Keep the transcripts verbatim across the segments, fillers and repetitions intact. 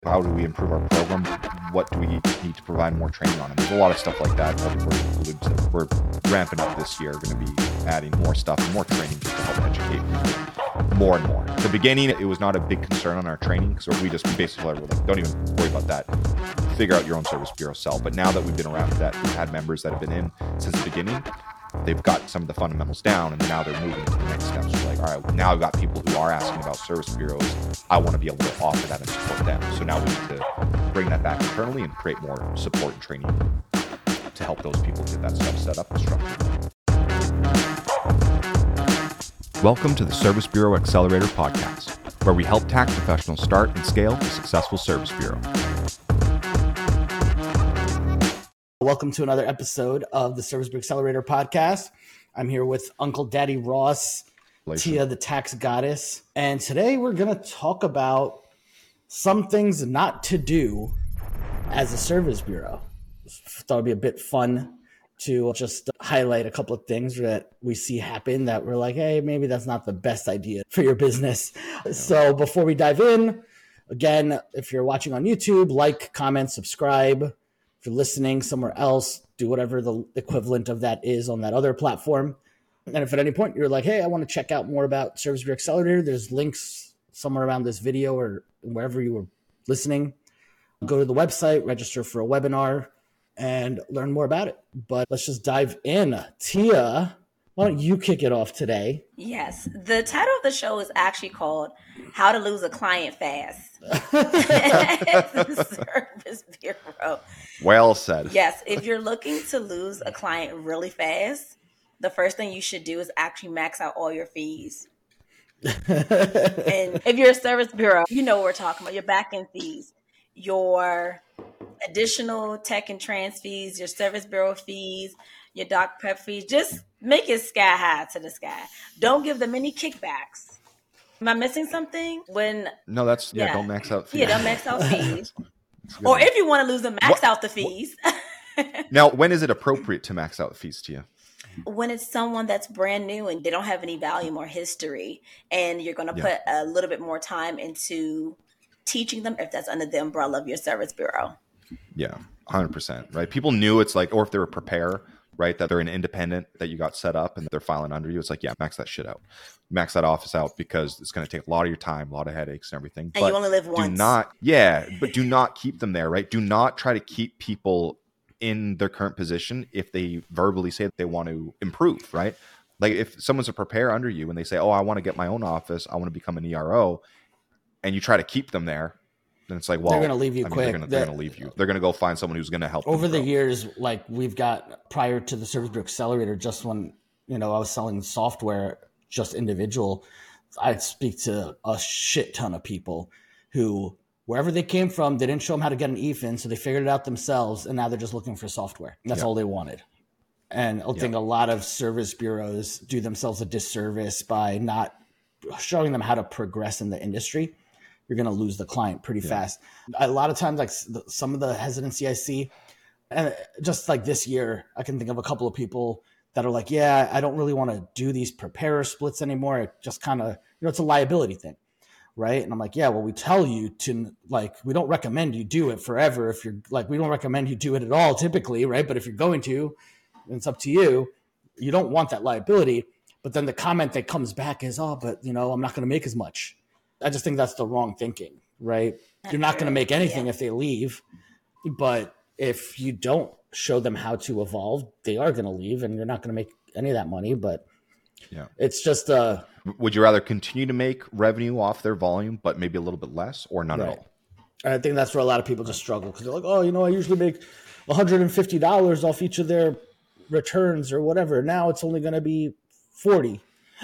How do we improve our program? What do we need to provide more training on? And there's a lot of stuff like that that we're, we're ramping up this year. We're going to be adding more stuff and more training just to help educate people more and more. At the beginning, it was not a big concern on our training, so we just basically were like, don't even worry about that. Figure out your own service bureau sell. But now that we've been around that, we've had members that have been in since the beginning. They've got some of the fundamentals down, and now they're moving to the next steps. So like, all right, now I've got people who are asking about service bureaus. I want to be able to offer that and support them. So now we need to bring that back internally and create more support and training to help those people get that stuff set up and structured. Welcome to the Service Bureau Accelerator Podcast, where we help tax professionals start and scale a successful service bureau. Welcome to another episode of the Service Bureau Accelerator Podcast. I'm here with Uncle Daddy Ross, Blation. Tia, the tax goddess. And today we're going to talk about some things not to do as a service bureau. Thought it'd be a bit fun to just highlight a couple of things that we see happen that we're like, hey, maybe that's not the best idea for your business. Yeah. So before we dive in, again, if you're watching on YouTube, like, comment, subscribe. If you're listening somewhere else, do whatever the equivalent of that is on that other platform. And if at any point you're like, hey, I want to check out more about Service Bureau Accelerator, there's links somewhere around this video or wherever you were listening. Go to the website, register for a webinar, and learn more about it. But let's just dive in. Tia, why don't you kick it off today? Yes. The title of the show is actually called How to Lose a Client Fast. Service Bureau. Well said. Yes. If you're looking to lose a client really fast, the first thing you should do is actually max out all your fees. And if you're a service bureau, you know what we're talking about. Your back-end fees, your additional tech and trans fees, your service bureau fees, your doc prep fees. Just make it sky high to the sky. Don't give them any kickbacks. Am I missing something? When No, that's, yeah, yeah. don't max out fees. Yeah, don't max out fees. Or if you want to lose them, max what, out the fees. Now, when is it appropriate to max out fees, Tia? When it's someone that's brand new and they don't have any volume or history, and you're going to yeah. put a little bit more time into teaching them if that's under the umbrella of your service bureau. Yeah, one hundred percent, right? People knew it's like, or if they're a preparer, right, that they're an independent that you got set up and they're filing under you. It's like, yeah, max that shit out. Max that office out because it's going to take a lot of your time, a lot of headaches and everything. And but you only live once. Do not, yeah, but do not keep them there, right? Do not try to keep people in their current position if they verbally say that they want to improve, right? Like if someone's a preparer under you and they say, oh, I want to get my own office, I want to become an E R O, and you try to keep them there, then it's like, well, they're going to leave you I mean, quick. They're going they're to leave you. They're going to go find someone who's going to help over them the grow. years. Like we've got prior to the Service Bureau Accelerator, just when, you know, I was selling software, just individual, I'd speak to a shit ton of people who, wherever they came from, they didn't show them how to get an E F I N, so they figured it out themselves, and now they're just looking for software. That's yeah. all they wanted. And I yeah. think a lot of service bureaus do themselves a disservice by not showing them how to progress in the industry. You're going to lose the client pretty yeah. fast. A lot of times, like some of the hesitancy I see, and just like this year, I can think of a couple of people that are like, yeah, I don't really want to do these preparer splits anymore. It just kind of, you know, it's a liability thing. Right. And I'm like, yeah, well, we tell you to, like, we don't recommend you do it forever. If you're like, we don't recommend you do it at all typically. Right. But if you're going to, it's up to you. You don't want that liability. But then the comment that comes back is, oh, but, you know, I'm not going to make as much. I just think that's the wrong thinking. Right. You're not going to make anything yeah. if they leave. But if you don't show them how to evolve, they are going to leave and you're not going to make any of that money. But yeah, it's just uh would you rather continue to make revenue off their volume, but maybe a little bit less, or none right. at all? I think that's where a lot of people just struggle because they're like, oh, you know, I usually make one hundred fifty dollars off each of their returns or whatever. Now it's only going to be forty,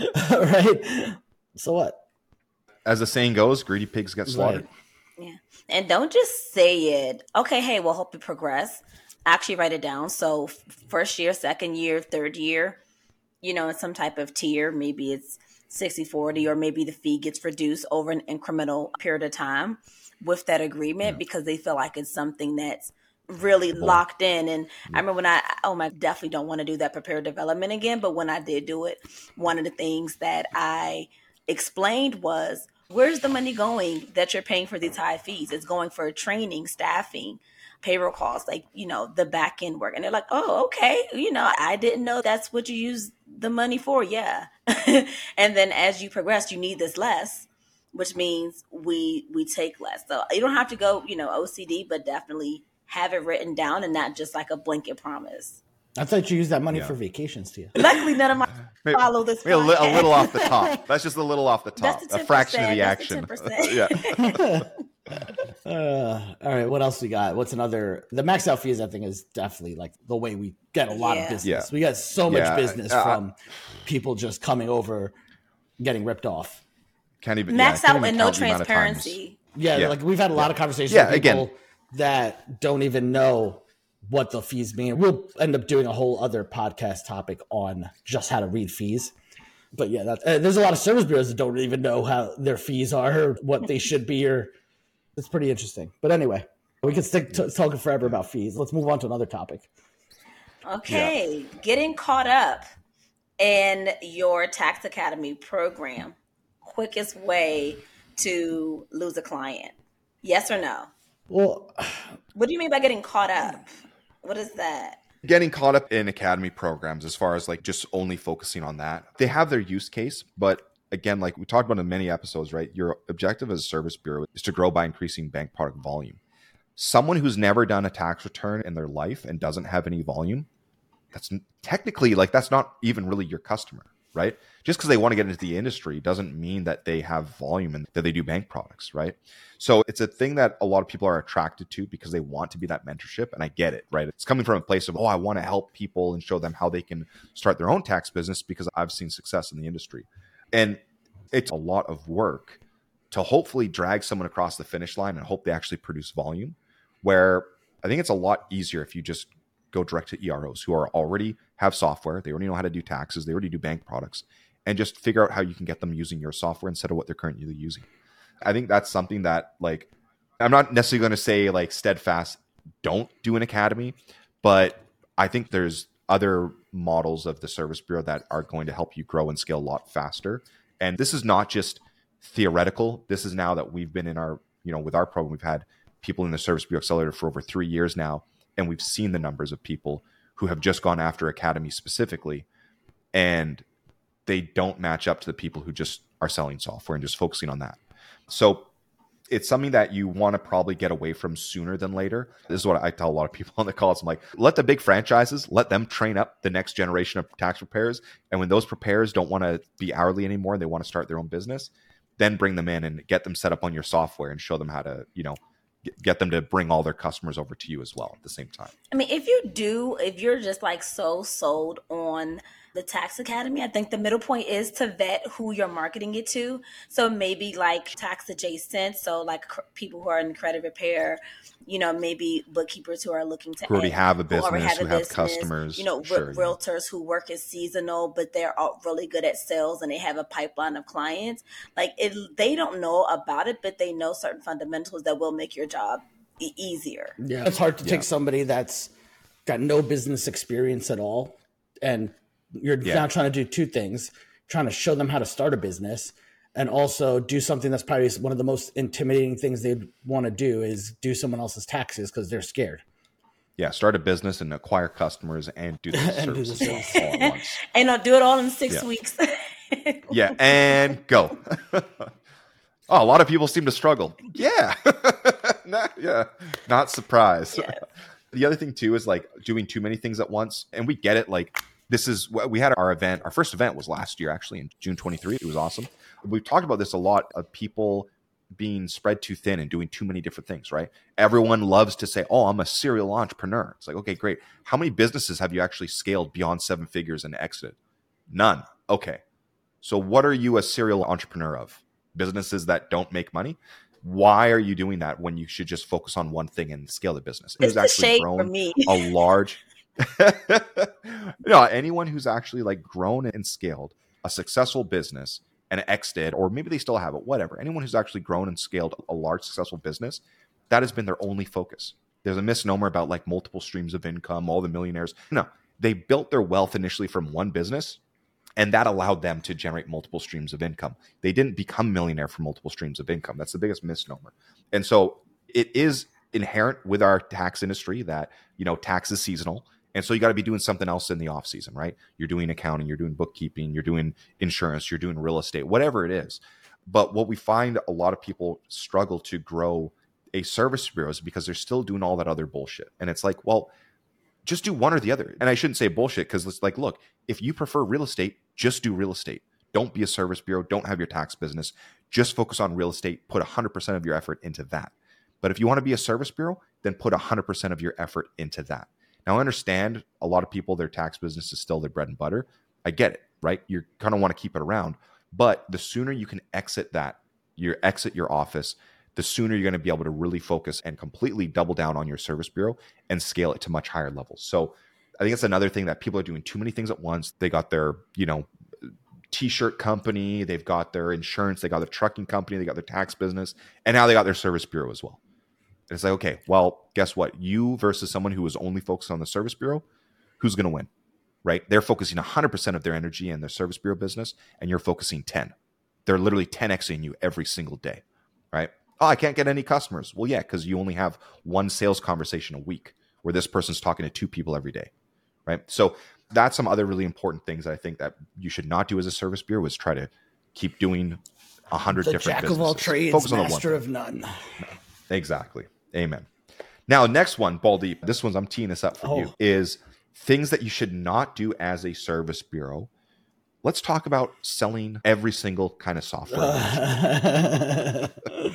right? So what? As the saying goes, greedy pigs get slaughtered. Right. Yeah, and don't just say it. Okay, hey, we'll help you progress. Actually, write it down. So first year, second year, third year. You know, in some type of tier, maybe it's sixty forty, or maybe the fee gets reduced over an incremental period of time with that agreement yeah. because they feel like it's something that's really Boy. locked in. And yeah. I remember when I, oh my, definitely don't want to do that prepared development again. But when I did do it, one of the things that I explained was Where's the money going that you're paying for these high fees? It's going for training, staffing, payroll costs, like, you know, the back end work. And they're like, oh, okay. You know, I didn't know that's what you use the money for. Yeah. And then as you progress, you need this less, which means we we take less. So you don't have to go, you know, O C D, but definitely have it written down and not just like a blanket promise. I thought you used that money Yeah. for vacations, Tia. Luckily, none of my Maybe- follow this. maybe a, li- a podcast. little off the top. That's just a little off the top. That's the A fraction of the that's the action. ten percent. Yeah. Uh, all right, what else we got? What's another? The max out fees, I think, is definitely like the way we get a lot Yeah. of business. Yeah. We got so much Yeah, business uh, from people just coming over, getting ripped off. Can't even Max yeah, I can't out even and no count the amount of times. transparency. Yeah, Yeah. like we've had a lot of conversations Yeah, with people again. that don't even know what the fees mean. We'll end up doing a whole other podcast topic on just how to read fees. But yeah, that, uh, there's a lot of service bureaus that don't even know how their fees are or what they should be. Or it's pretty interesting. But anyway, we can stick to talking forever about fees. Let's move on to another topic. Okay, getting caught up in your Tax Academy program. Quickest way to lose a client. Yes or no? Well, What do you mean by getting caught up? What is that? Getting caught up in academy programs, as far as like just only focusing on that, they have their use case. But again, like we talked about in many episodes, right? Your objective as a service bureau is to grow by increasing bank product volume. Someone who's never done a tax return in their life and doesn't have any volume, that's technically like that's not even really your customer, right? Just because they want to get into the industry doesn't mean that they have volume and that they do bank products, right? So it's a thing that a lot of people are attracted to because they want to be that mentorship. And I get it, right? It's coming from a place of, oh, I want to help people and show them how they can start their own tax business because I've seen success in the industry. And it's a lot of work to hopefully drag someone across the finish line and hope they actually produce volume, where I think it's a lot easier if you just go direct to E R Os who are already have software. They already know how to do taxes. They already do bank products, and just figure out how you can get them using your software instead of what they're currently using. I think that's something that, like, I'm not necessarily going to say like steadfast, don't do an academy, but I think there's other models of the service bureau that are going to help you grow and scale a lot faster. And this is not just theoretical. This is now that we've been in our, you know, with our program, we've had people in the Service Bureau Accelerator for over three years now. And we've seen the numbers of people who have just gone after academy specifically, and they don't match up to the people who just are selling software and just focusing on that. So it's something that you want to probably get away from sooner than later. This is what I tell a lot of people on the calls. I'm like, let the big franchises, let them train up the next generation of tax preparers. And when those preparers don't want to be hourly anymore and they want to start their own business, then bring them in and get them set up on your software and show them how to, you know, get them to bring all their customers over to you as well at the same time. I mean, if you do, if you're just like so sold on the Tax Academy, I think the middle point is to vet who you're marketing it to. So maybe like tax adjacent. So like cr- people who are in credit repair, you know, maybe bookkeepers who are looking to Who already add- have a who already business, who a have business, customers, you know, sure, re- yeah. realtors who work as seasonal, but they're all really good at sales and they have a pipeline of clients. Like it, they don't know about it, but they know certain fundamentals that will make your job e- easier. yeah, it's hard to Yeah. take somebody that's got no business experience at all, and you're Yeah. now trying to do two things: trying to show them how to start a business, and also do something that's probably one of the most intimidating things they'd want to do is do someone else's taxes because they're scared. Yeah, start a business and acquire customers and do the And do the services service. all at once. And I'll do it all in six Yeah. weeks. Yeah, and go. Oh, a lot of people seem to struggle. Yeah. not, yeah. Not surprised. Yeah. The other thing too is like doing too many things at once. And we get it. Like this is what we had our event. Our first event was last year, actually in June twenty-third. It was awesome. We've talked about this a lot of people being spread too thin and doing too many different things, right? Everyone loves to say, oh, I'm a serial entrepreneur. It's like, okay, great. How many businesses have you actually scaled beyond seven figures and exited? None. Okay. So what are you a serial entrepreneur of? Businesses that don't make money? Why are you doing that when you should just focus on one thing and scale the business? It's Who's the actually shade for grown me. a large, no, anyone who's actually like grown and scaled a successful business and exited, or maybe they still have it, whatever. Anyone who's actually grown and scaled a large successful business, that has been their only focus. There's a misnomer about like multiple streams of income, all the millionaires. No, they built their wealth initially from one business And that allowed them to generate multiple streams of income. They didn't become millionaire from multiple streams of income. That's the biggest misnomer. And so it is inherent with our tax industry that, you know, tax is seasonal. And so you got to be doing something else in the off season, right? You're doing accounting, you're doing bookkeeping, you're doing insurance, you're doing real estate, whatever it is. But what we find a lot of people struggle to grow a service bureau is because they're still doing all that other bullshit. And it's like, well, just do one or the other. And I shouldn't say bullshit because it's like, look, if you prefer real estate, just do real estate. Don't be a service bureau. Don't have your tax business. Just focus on real estate. Put one hundred percent of your effort into that. But if you want to be a service bureau, then put one hundred percent of your effort into that. Now, I understand a lot of people, their tax business is still their bread and butter. I get it, right? You kind of want to keep it around. But the sooner you can exit that, you exit your office, the sooner you're going to be able to really focus and completely double down on your service bureau and scale it to much higher levels. So I think it's another thing that people are doing too many things at once. They got their, you know, t-shirt company, they've got their insurance, they got their trucking company, they got their tax business, and now they got their service bureau as well. And it's like, okay, well, guess what? You versus someone who is only focused on the service bureau, who's going to win, right? They're focusing one hundred percent of their energy in their service bureau business, and you're focusing ten. They're literally ten Xing you every single day, right? Oh, I can't get any customers. Well, yeah, because you only have one sales conversation a week where this person's talking to two people every day, right? So that's some other really important things that I think that you should not do as a service bureau is try to keep doing a hundred different jack businesses. of all trades, Focus on master the one of none. No. Exactly. Amen. Now, next one, Baldy, this one's, I'm teeing this up for oh. you, is things that you should not do as a service bureau. Let's talk about selling every single kind of software. Uh,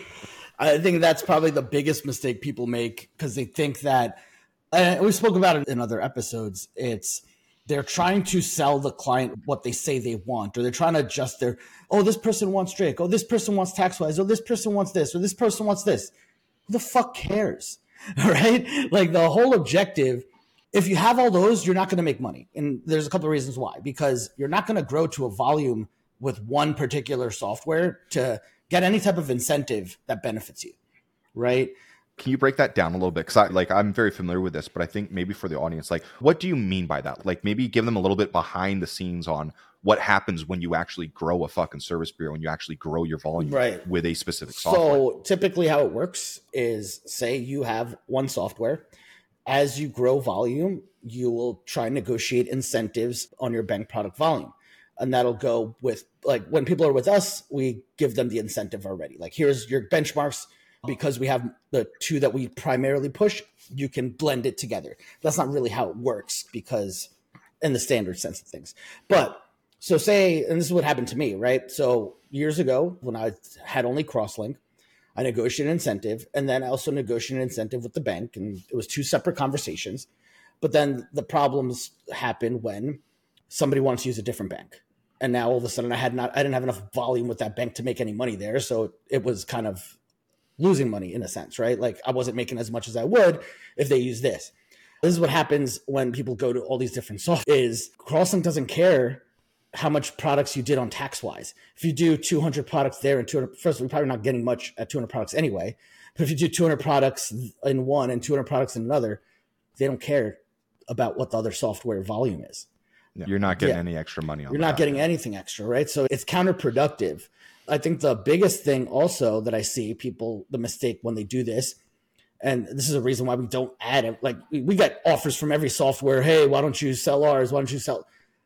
I think that's probably the biggest mistake people make because they think that, and we spoke about it in other episodes, it's they're trying to sell the client what they say they want, or they're trying to adjust their, oh, this person wants Drake, oh, this person wants TaxWise, oh, this person wants this, or this person wants this. Who the fuck cares? All right? Like the whole objective, if you have all those, you're not going to make money. And there's a couple of reasons why. Because you're not going to grow to a volume with one particular software to get any type of incentive that benefits you, right? Can you break that down a little bit? Because I, like, I'm very familiar with this, but I think maybe for the audience, like, what do you mean by that? Like, maybe give them a little bit behind the scenes on what happens when you actually grow a fucking service bureau and you actually grow your volume right. with a specific software. So typically how it works is, say you have one software. As you grow volume, you will try and negotiate incentives on your bank product volume. And that'll go with, like, when people are with us, we give them the incentive already. Like, here's your benchmarks. Because we have the two that we primarily push, you can blend it together. That's not really how it works because in the standard sense of things. But so say, and this is what happened to me, right? So years ago when I had only Crosslink, I negotiated an incentive and then I also negotiated an incentive with the bank, and it was two separate conversations. But then the problems happened when somebody wanted to use a different bank. And now all of a sudden I had not, I didn't have enough volume with that bank to make any money there. So it was kind of losing money in a sense, right? Like I wasn't making as much as I would if they use this. This is what happens when people go to all these different software is Crosslink doesn't care how much products you did on TaxWise. If you do two hundred products there and two hundred, first we're probably not getting much at two hundred products anyway, but if you do two hundred products in one and two hundred products in another, they don't care about what the other software volume is. Yeah, you're not getting yeah. any extra money on You're that. not getting anything extra, right? So it's counterproductive. I think the biggest thing also that I see people, the mistake when they do this, and this is a reason why we don't add it. Like we, we get offers from every software. Hey, why don't you sell ours? Why don't you sell?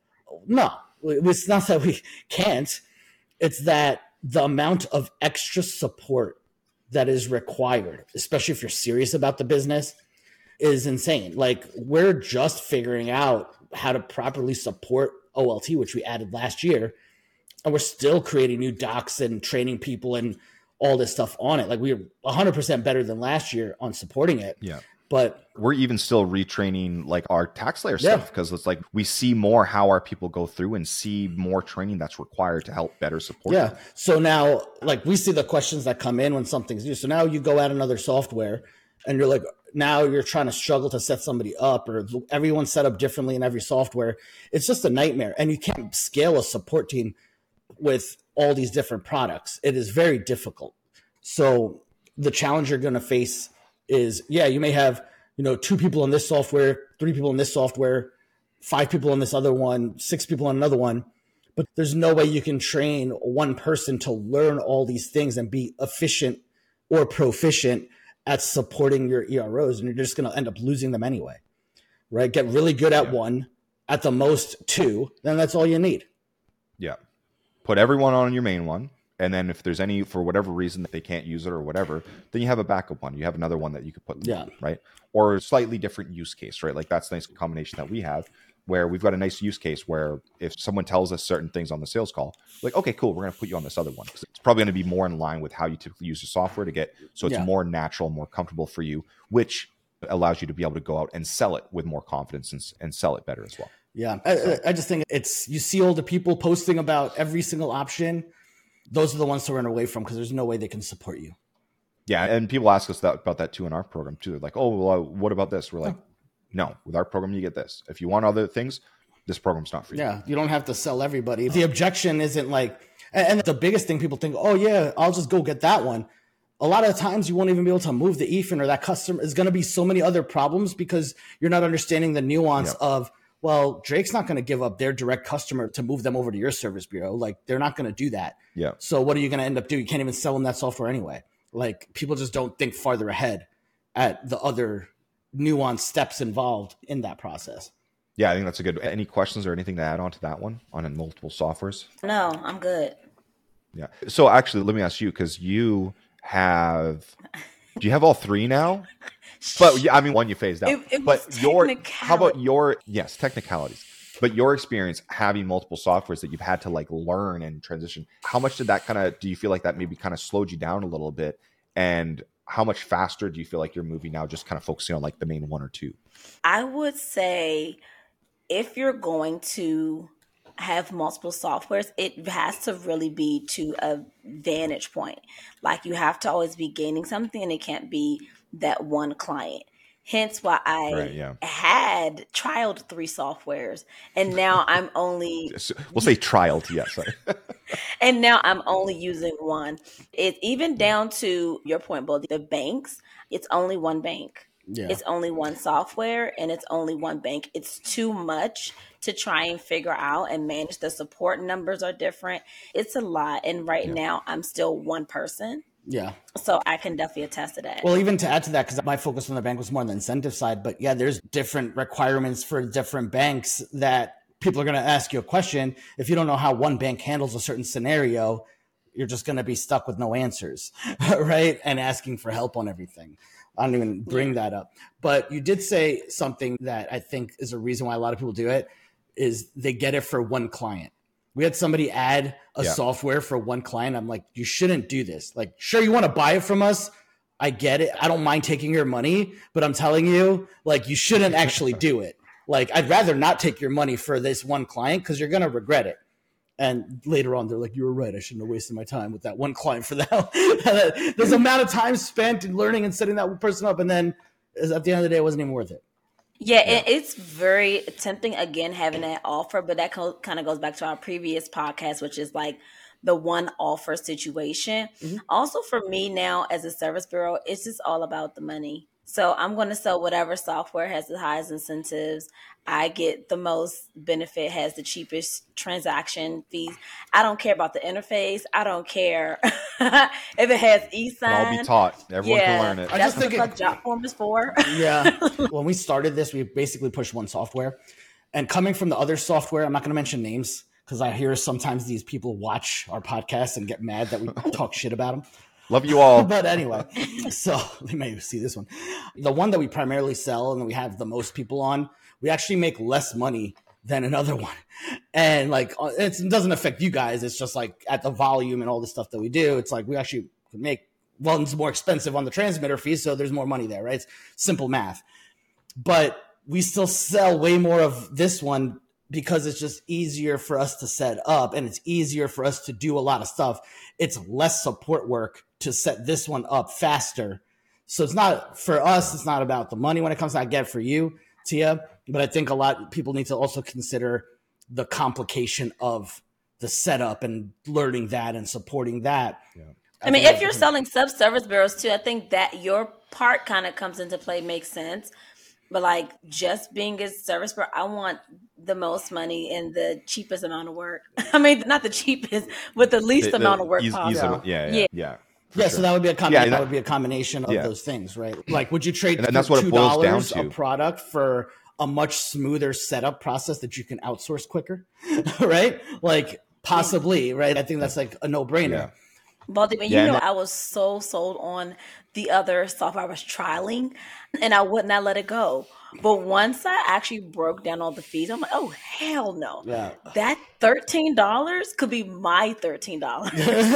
No, it's not that we can't. It's that the amount of extra support that is required, especially if you're serious about the business, is insane. Like we're just figuring out how to properly support O L T, which we added last year. And we're still creating new docs and training people and all this stuff on it. Like we're one hundred percent better than last year on supporting it. Yeah. But we're even still retraining like our tax layer yeah. stuff because it's like we see more how our people go through and see more training that's required to help better support Yeah. them. So now like we see the questions that come in when something's new. So now you go add another software and you're like, now you're trying to struggle to set somebody up, or everyone's set up differently in every software. It's just a nightmare. And you can't scale a support team with all these different products. It is very difficult. So the challenge you're going to face is, yeah, you may have, you know, two people in this software, three people in this software, five people in this other one, six people in another one. But there's no way you can train one person to learn all these things and be efficient or proficient at supporting your E R Os. And you're just going to end up losing them anyway, right? Get really good at yeah. one, at the most two, then that's all you need. Yeah. Put everyone on your main one. And then if there's any, for whatever reason, that they can't use it or whatever, then you have a backup one. You have another one that you could put them yeah. on, right? Or a slightly different use case, right? Like that's a nice combination that we have where we've got a nice use case where if someone tells us certain things on the sales call, like, okay, cool, we're going to put you on this other one. Because it's probably going to be more in line with how you typically use the software to get, so it's yeah. more natural, more comfortable for you, which allows you to be able to go out and sell it with more confidence and, and sell it better as well. Yeah. So, I, I just think it's, you see all the people posting about every single option. Those are the ones to run away from because there's no way they can support you. Yeah. And people ask us that, about that too in our program too. They're like, oh, well, what about this? We're like, oh. no, with our program, you get this. If you want other things, this program's not for you. Yeah. You don't have to sell everybody. The objection isn't like, and the biggest thing people think, oh yeah, I'll just go get that one. A lot of times you won't even be able to move the E F I N or that customer is going to be so many other problems because you're not understanding the nuance yep. of, well, Drake's not going to give up their direct customer to move them over to your service bureau. Like they're not going to do that. Yeah. So what are you going to end up doing? You can't even sell them that software anyway. Like people just don't think farther ahead at the other nuanced steps involved in that process. Yeah, I think that's a good. Any questions or anything to add on to that one on multiple softwares? No, I'm good. Yeah. So actually, let me ask you, because you have, do you have all three now? But yeah, I mean, one you phased out. It, it but your, how about your, yes, technicalities, but your experience having multiple softwares that you've had to like learn and transition, how much did that kind of, do you feel like that maybe kind of slowed you down a little bit? And how much faster do you feel like you're moving now, just kind of focusing on like the main one or two? I would say if you're going to have multiple softwares, it has to really be to a vantage point. Like you have to always be gaining something and it can't be that one client. Hence why I right, yeah. had trialed three softwares and now I'm only... We'll say trialed, yes. And now I'm only using one. It's even down to your point, Bo, the banks, it's only one bank. Yeah. It's only one software and it's only one bank. It's too much to try and figure out and manage. The support numbers are different. It's a lot. And right yeah. now I'm still one person. Yeah. So I can definitely attest to that. Well, even to add to that, because my focus on the bank was more on the incentive side, but yeah, there's different requirements for different banks that people are going to ask you a question. If you don't know how one bank handles a certain scenario, you're just going to be stuck with no answers, right? And asking for help on everything. I don't even bring that up. But you did say something that I think is a reason why a lot of people do it, is they get it for one client. We had somebody add a yeah. software for one client. I'm like, you shouldn't do this. Like, sure, you want to buy it from us. I get it. I don't mind taking your money, but I'm telling you, like, you shouldn't actually do it. Like, I'd rather not take your money for this one client because you're going to regret it. And later on, they're like, you were right. I shouldn't have wasted my time with that one client for that. There's an amount of time spent in learning and setting that person up. And then at the end of the day, it wasn't even worth it. Yeah, yeah. It's very tempting, again, having that offer. But that co- kind of goes back to our previous podcast, which is like the one offer situation. Mm-hmm. Also, for me now as a service bureau, it's just all about the money. So I'm going to sell whatever software has the highest incentives. I get the most benefit, has the cheapest transaction fees. I don't care about the interface. I don't care if it has e-sign. I'll be taught. Everyone yeah, can learn it. I just think what Jotform is for. Yeah. When we started this, we basically pushed one software. And coming from the other software, I'm not going to mention names because I hear sometimes these people watch our podcast and get mad that we talk shit about them. Love you all. But anyway, so they may see this one. The one that we primarily sell and we have the most people on, we actually make less money than another one. And like, it's, it doesn't affect you guys. It's just like at the volume and all the stuff that we do, it's like we actually make, well, it's more expensive on the transmitter fees. So there's more money there, right? It's simple math. But we still sell way more of this one because it's just easier for us to set up and it's easier for us to do a lot of stuff. It's less support work to set this one up faster. So it's not, for us, it's not about the money when it comes to, I get it for you, Tia, but I think a lot of people need to also consider the complication of the setup and learning that and supporting that. Yeah. I, I mean, if you're selling sub-service bureaus too, I think that your part kind of comes into play, makes sense. But like just being a service pro, I want the most money and the cheapest amount of work. I mean, not the cheapest, but the least The- the amount of work ease- possible. ease of- yeah, yeah, Yeah. yeah. for Yeah, sure. so that would be a Yeah, combination. and that that- would be a combination of Yeah. those things, right? Like, would you trade And that's what two it boils down dollars a to. product for a much smoother setup process that you can outsource quicker, right? Like, possibly, right? I think that's like a no-brainer. Yeah. Baldy, but Yeah, you and know, that- I was so sold on the other software I was trialing, and I would not let it go. But once I actually broke down all the fees, I'm like, oh, hell no. Yeah. That thirteen dollars could be my thirteen dollars.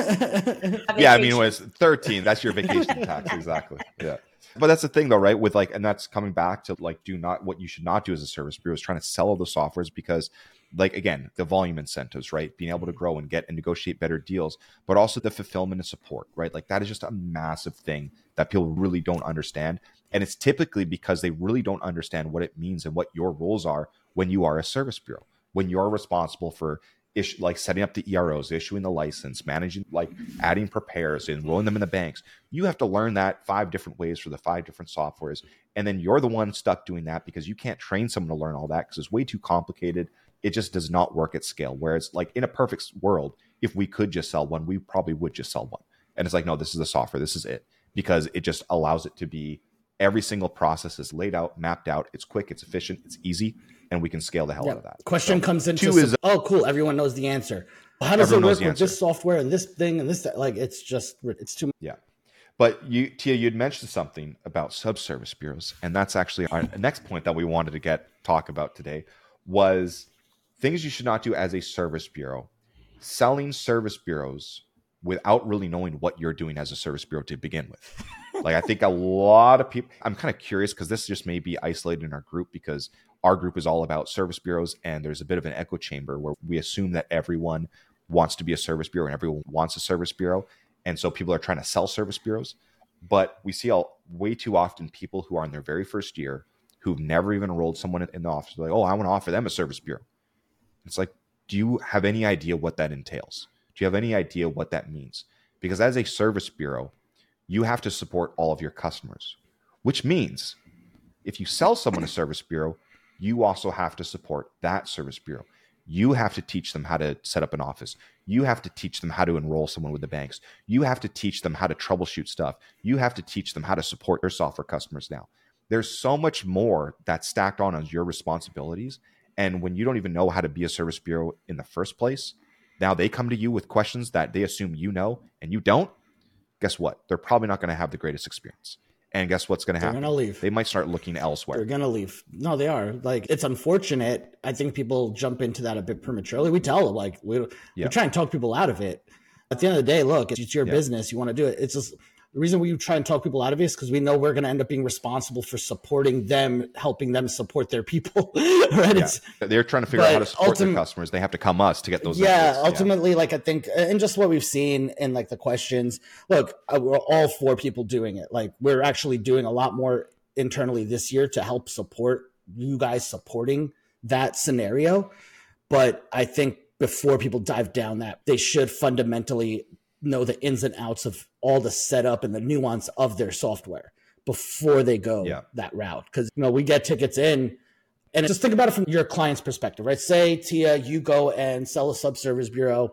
Yeah, I mean, when it's thirteen, that's your vacation tax. Exactly. Yeah. But that's the thing though, right? With like, and that's coming back to like, do not, what you should not do as a service bureau is trying to sell all the softwares because like, again, the volume incentives, right? Being able to grow and get and negotiate better deals, but also the fulfillment and support, right? Like that is just a massive thing that people really don't understand. And it's typically because they really don't understand what it means and what your roles are when you are a service bureau, when you're responsible for issue, like setting up the E R Os, issuing the license, managing, like adding prepares, enrolling them in the banks. You have to learn that five different ways for the five different softwares. And then you're the one stuck doing that because you can't train someone to learn all that because it's way too complicated. It just does not work at scale. Whereas like in a perfect world, if we could just sell one, we probably would just sell one. And it's like, no, this is the software. This is it. Because it just allows it to be every single process is laid out, mapped out. It's quick, it's efficient, it's easy, and we can scale the hell Yeah. out of that. Question So, comes into two some- is- oh, cool. Everyone knows the answer. How does it Everyone knows work the with answer. this software and this thing and this? Like, it's just, it's too much. Yeah. But you, Tia, you'd mentioned something about subservice bureaus, and that's actually our next point that we wanted to get talk about today was things you should not do as a service bureau. Selling service bureaus without really knowing what you're doing as a service bureau to begin with. Like, I think a lot of people, I'm kind of curious because this just may be isolated in our group because our group is all about service bureaus and there's a bit of an echo chamber where we assume that everyone wants to be a service bureau and everyone wants a service bureau. And so people are trying to sell service bureaus. But we see all, way too often people who are in their very first year who've never even enrolled someone in the office. They're like, oh, I want to offer them a service bureau. It's like, do you have any idea what that entails? Do you have any idea what that means? Because as a service bureau, you have to support all of your customers, which means if you sell someone a service bureau, you also have to support that service bureau. You have to teach them how to set up an office. You have to teach them how to enroll someone with the banks. You have to teach them how to troubleshoot stuff. You have to teach them how to support their software customers now. There's so much more that's stacked on as your responsibilities. And when you don't even know how to be a service bureau in the first place, now they come to you with questions that they assume you know and you don't. Guess what? They're probably not going to have the greatest experience. And guess what's going to happen? They're going to leave. They might start looking They're elsewhere. going to leave. No, they are. Like, it's unfortunate. I think people jump into that a bit prematurely. We tell them, like, we, Yeah. we try and talk people out of it. At the end of the day, look, it's your Yeah. business. You want to do it. It's just the reason we try and talk people out of it is because we know we're going to end up being responsible for supporting them, helping them support their people. Right? Yeah. It's, They're trying to figure out how but to support their ultim- customers. They have to come us to get those. yeah, inputs. ultimately, like I think, and just what we've seen in like the questions, look, uh, we're all four people doing it. Like we're actually doing a lot more internally this year to help support you guys supporting that scenario. But I think before people dive down that, they should fundamentally know the ins and outs of all the setup and the nuance of their software before they go Yeah. that route. Because, you know, we get tickets in. And just think about it from your client's perspective, right? Say, Tia, you go and sell a subservice bureau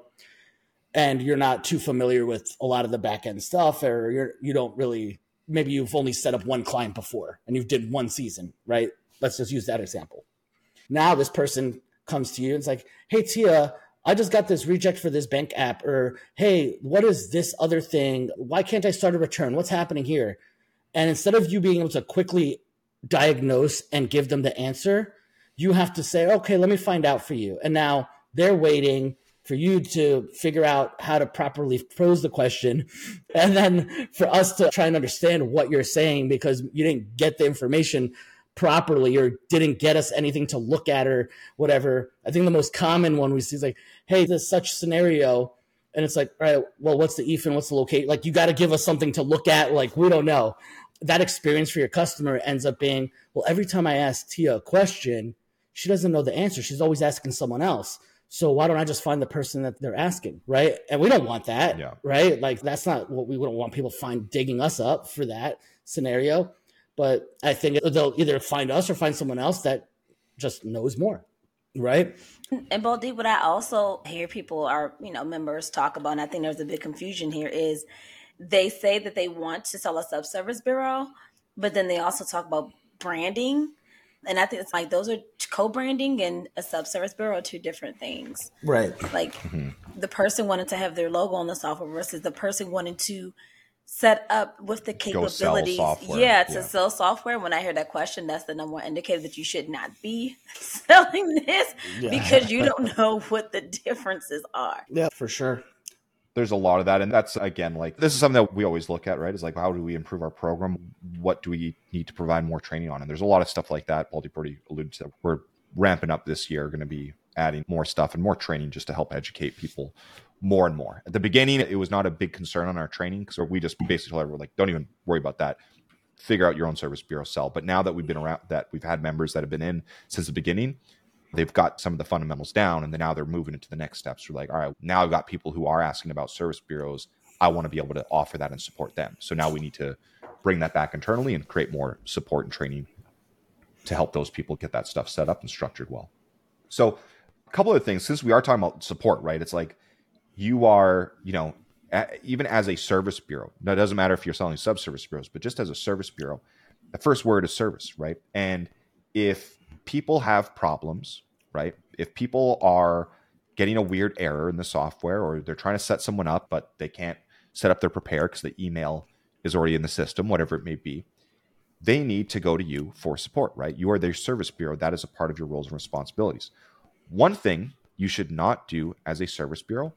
and you're not too familiar with a lot of the back end stuff, or you're, you don't really, maybe you've only set up one client before and you've did one season, right? Let's just use that example. Now this person comes to you and it's like, hey, Tia, I just got this reject for this bank app, or hey, what is this other thing? Why can't I start a return? What's happening here? And instead of you being able to quickly diagnose and give them the answer, you have to say, okay, let me find out for you. And now they're waiting for you to figure out how to properly pose the question. And then for us to try and understand what you're saying because you didn't get the information properly or didn't get us anything to look at or whatever. I think the most common one we see is like, hey, there's such scenario. And it's like, all right, well, what's the E F I N? What's the location? Like, you got to give us something to look at. Like, we don't know. That experience for your customer ends up being, well, every time I ask Tia a question, she doesn't know the answer. She's always asking someone else. So why don't I just find the person that they're asking, right? And we don't want that, Yeah. right? Like, that's not what we don't want people find digging us up for that scenario. But I think they'll either find us or find someone else that just knows more, right? And Boldy, what I also hear people, our you know members talk about, and I think there's a big confusion here, is they say that they want to sell a subservice bureau, but then they also talk about branding. And I think it's like those are co-branding and a subservice bureau are two different things. Right. Like mm-hmm. the person wanted to have their logo on the software versus the person wanting to set up with the capabilities. Yeah, to yeah. sell software. When I hear that question, that's the number one indicator that you should not be selling this yeah. because you don't know what the differences are. Yeah, for sure. There's a lot of that. And that's, again, like, this is something that we always look at, right? Is like, how do we improve our program? What do we need to provide more training on? And there's a lot of stuff like that. Baldy already alluded to that. We're ramping up this year, going to be adding more stuff and more training just to help educate people more and more. At the beginning, it was not a big concern on our training because we just basically told everyone, like, don't even worry about that. Figure out your own service bureau sell. But now that we've been around, that we've had members that have been in since the beginning, they've got some of the fundamentals down, and then now they're moving into the next steps. We're like, all right, now I've got people who are asking about service bureaus. I want to be able to offer that and support them. So now we need to bring that back internally and create more support and training to help those people get that stuff set up and structured well. So a couple of things, since we are talking about support, right? It's like you are, you know, even as a service bureau, now it doesn't matter if you're selling subservice bureaus, but just as a service bureau, the first word is service, right? And if people have problems, right? If people are getting a weird error in the software, or they're trying to set someone up, but they can't set up their prepare because the email is already in the system, whatever it may be, they need to go to you for support, right? You are their service bureau. That is a part of your roles and responsibilities. One thing you should not do as a service bureau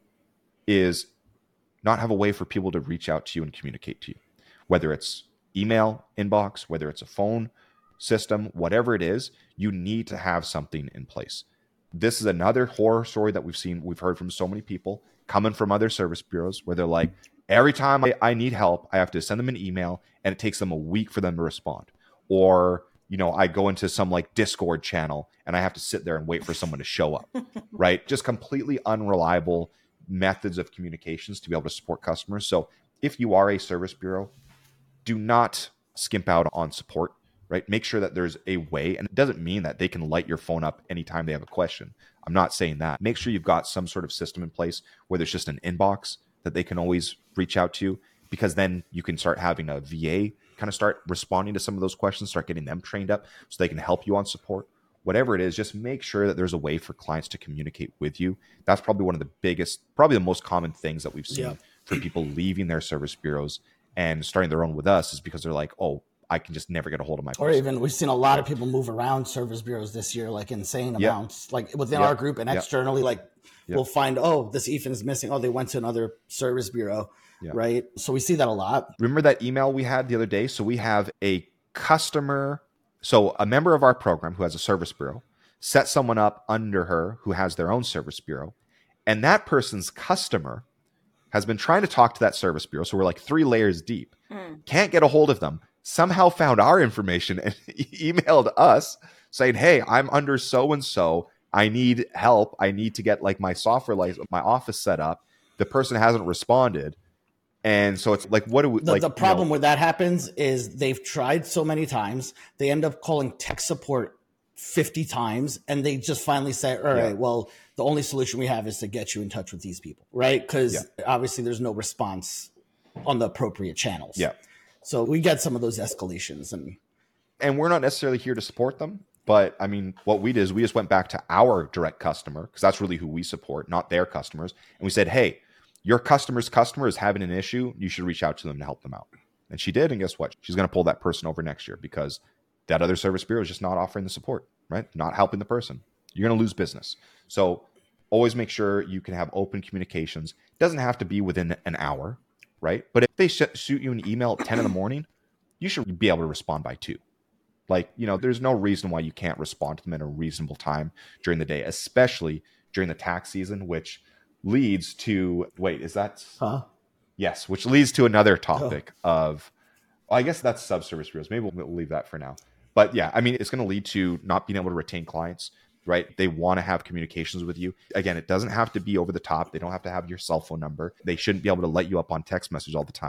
is not have a way for people to reach out to you and communicate to you, whether it's email inbox, whether it's a phone system, whatever it is, you need to have something in place. This is another horror story that we've seen, we've heard from so many people coming from other service bureaus where they're like, every time I, I need help, I have to send them an email and it takes them a week for them to respond. Or, you know, I go into some like Discord channel and I have to sit there and wait for someone to show up, right? Just completely unreliable methods of communications to be able to support customers. So if you are a service bureau, do not skimp out on support. Right? Make sure that there's a way, and it doesn't mean that they can light your phone up anytime they have a question. I'm not saying that. Make sure you've got some sort of system in place where there's just an inbox that they can always reach out to, because then you can start having a V A kind of start responding to some of those questions, start getting them trained up so they can help you on support. Whatever it is, just make sure that there's a way for clients to communicate with you. That's probably one of the biggest, probably the most common things that we've seen yeah. for people leaving their service bureaus and starting their own with us, is because they're like, oh, I can just never get a hold of my person. Or even we've seen a lot of people move around service bureaus this year, like insane yep. amounts, like within yep. our group and externally, yep. like yep. we'll find, oh, this Ethan's missing. Oh, they went to another service bureau, yep. right? So we see that a lot. Remember that email we had the other day? So we have a customer, so a member of our program who has a service bureau set someone up under her who has their own service bureau. And that person's customer has been trying to talk to that service bureau. So we're like three layers deep, mm. can't get a hold of them. Somehow found our information and emailed us saying, hey, I'm under so-and-so. I need help. I need to get like my software license, my office set up. The person hasn't responded. And so it's like, what do we the, like? The problem you know, where that happens is they've tried so many times. They end up calling tech support fifty times. And they just finally say, all right, yeah. well, the only solution we have is to get you in touch with these people, right? Because yeah. obviously there's no response on the appropriate channels. Yeah. So we get some of those escalations, and and we're not necessarily here to support them. But I mean, what we did is we just went back to our direct customer, because that's really who we support, not their customers. And we said, hey, your customer's customer is having an issue. You should reach out to them to help them out. And she did. And guess what? She's going to pull that person over next year because that other service bureau is just not offering the support, right? Not helping the person. You're going to lose business. So always make sure you can have open communications. It doesn't have to be within an hour. Right. But if they sh- shoot you an email at ten in the morning, you should be able to respond by two. Like, you know, there's no reason why you can't respond to them in a reasonable time during the day, especially during the tax season, which leads to, wait, is that? Huh? Yes, which leads to another topic oh. of, well, I guess that's subservice bureaus. Maybe we'll leave that for now. But yeah, I mean, it's going to lead to not being able to retain clients. Right? They want to have communications with you. Again, it doesn't have to be over the top. They don't have to have your cell phone number. They shouldn't be able to light you up on text message all the time.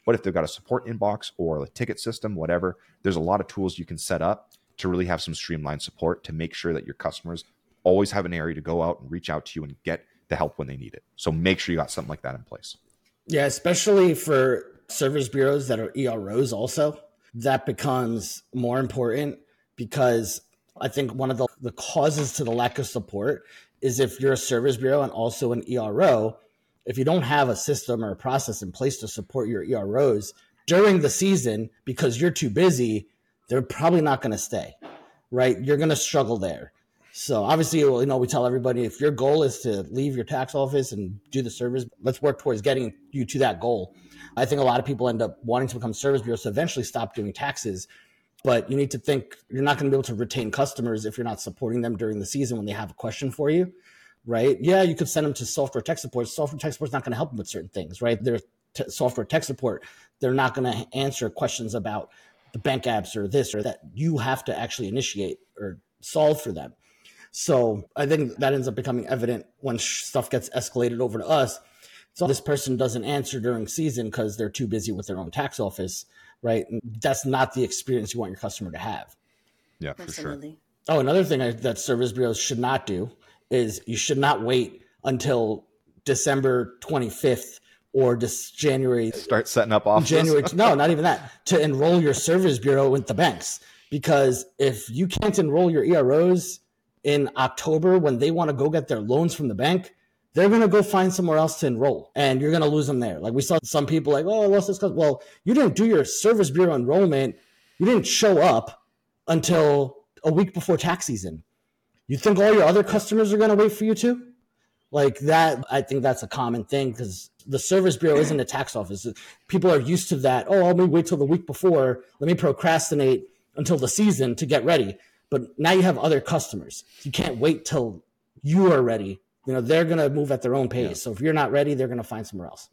What if they've got a support inbox or a ticket system, whatever? There's a lot of tools you can set up to really have some streamlined support to make sure that your customers always have an area to go out and reach out to you and get the help when they need it. So make sure you got something like that in place. Yeah, especially for service bureaus that are E R Os also, that becomes more important because I think one of the, the causes to the lack of support is if you're a service bureau and also an E R O, if you don't have a system or a process in place to support your E R Os during the season because you're too busy, they're probably not going to stay, right? You're going to struggle there. So obviously, you know, we tell everybody if your goal is to leave your tax office and do the service, let's work towards getting you to that goal. I think a lot of people end up wanting to become service bureaus to eventually stop doing taxes. But you need to think you're not going to be able to retain customers if you're not supporting them during the season when they have a question for you, right? Yeah, you could send them to software tech support. Software tech support is not going to help them with certain things, right? Their t- software tech support, they're not going to answer questions about the bank apps or this or that. You have to actually initiate or solve for them. So I think that ends up becoming evident when sh- stuff gets escalated over to us. So this person doesn't answer during season because they're too busy with their own tax office, right? And that's not the experience you want your customer to have. Yeah, for Absolutely. sure. Oh, another thing I, that service bureaus should not do is you should not wait until December twenty-fifth or this January. Start setting up offices. January. No, not even that. To enroll your service bureau with the banks. Because if you can't enroll your E R Os in October when they want to go get their loans from the bank, they're going to go find somewhere else to enroll and you're going to lose them there. Like we saw some people like, oh, I lost this. Well, you didn't do your service bureau enrollment. You didn't show up until a week before tax season. You think all your other customers are going to wait for you to? Like that, I think that's a common thing because the service bureau isn't a tax office. People are used to that. Oh, let me wait till the week before. Let me procrastinate until the season to get ready. But now you have other customers. You can't wait till you are ready. You know, they're going to move at their own pace. Yeah. So if you're not ready, they're going to find somewhere else.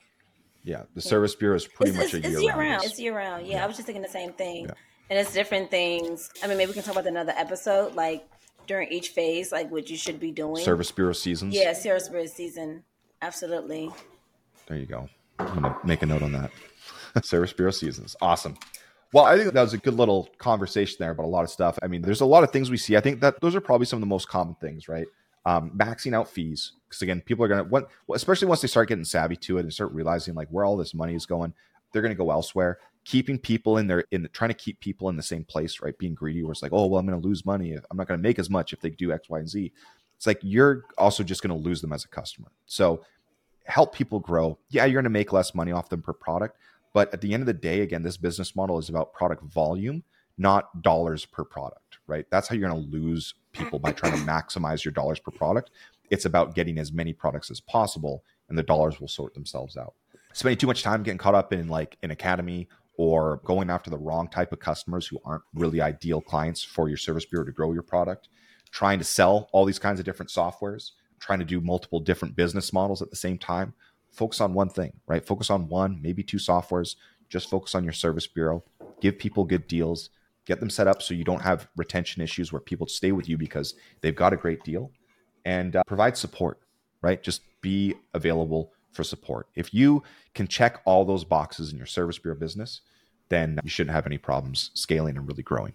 Yeah. The service bureau is pretty it's, much it's, a year, it's year round. round. It's year round. Yeah, yeah. I was just thinking the same thing. Yeah. And it's different things. I mean, maybe we can talk about another episode, like during each phase, like what you should be doing. Service bureau seasons. Yeah, service bureau season. Absolutely. There you go. I'm going to make a note on that. Service bureau seasons. Awesome. Well, I think that was a good little conversation there about a lot of stuff. I mean, there's a lot of things we see. I think that those are probably some of the most common things, right? Um, maxing out fees. Because again, people are going to, especially once they start getting savvy to it and start realizing like where all this money is going, they're going to go elsewhere. Keeping people in there, in the, trying to keep people in the same place, right? Being greedy, where it's like, oh, well, I'm going to lose money. I'm not going to make as much if they do X, Y, and Z. It's like you're also just going to lose them as a customer. So help people grow. Yeah, you're going to make less money off them per product. But at the end of the day, again, this business model is about product volume, not dollars per product, right? That's how you're going to lose people by trying to maximize your dollars per product. It's about getting as many products as possible, and the dollars will sort themselves out. Spending too much time getting caught up in like an academy or going after the wrong type of customers who aren't really ideal clients for your service bureau to grow your product, trying to sell all these kinds of different softwares, trying to do multiple different business models at the same time. Focus on one thing, right? Focus on one, maybe two softwares. Just focus on your service bureau. Give people good deals. Get them set up so you don't have retention issues where people stay with you because they've got a great deal. And uh, provide support, right? Just be available for support. If you can check all those boxes in your service bureau business, then you shouldn't have any problems scaling and really growing.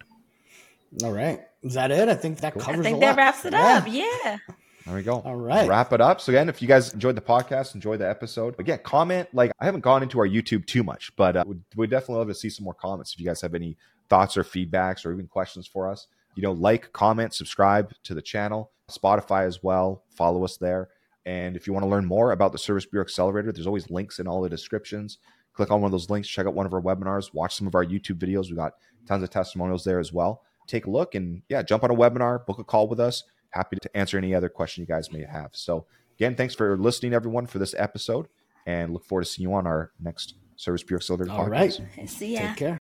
All right. Is that it? I think that Cool. covers I think a that lot. wraps it Yeah. up. Yeah. There we go. All right. Wrap it up. So again, if you guys enjoyed the podcast, enjoyed the episode, again, comment. Like I haven't gone into our YouTube too much, but uh, we we definitely love to see some more comments. If you guys have any thoughts or feedbacks or even questions for us, you know, like, comment, subscribe to the channel, Spotify as well. Follow us there. And if you want to learn more about the Service Bureau Accelerator, there's always links in all the descriptions. Click on one of those links, check out one of our webinars, watch some of our YouTube videos. We've got tons of testimonials there as well. Take a look and yeah, jump on a webinar, book a call with us. Happy to answer any other question you guys may have. So again, thanks for listening, everyone, for this episode, and look forward to seeing you on our next Service Bureau Accelerator All podcast. right. See ya. Take care.